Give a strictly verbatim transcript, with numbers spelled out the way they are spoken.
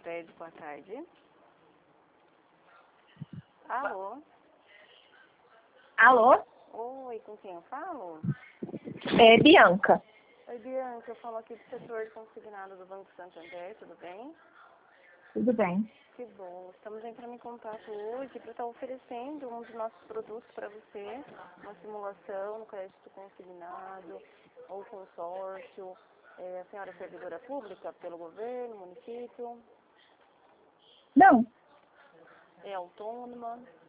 Cicred, boa tarde. Alô? Alô? Oi, com quem eu falo? É Bianca. Oi, Bianca, eu falo aqui do setor consignado do Banco Santander, tudo bem? Tudo bem. Que bom. Estamos entrando em contato hoje para estar oferecendo um dos nossos produtos para você, uma simulação no crédito consignado ou consórcio. É, a senhora é servidora pública pelo governo, município? Não, É autônoma?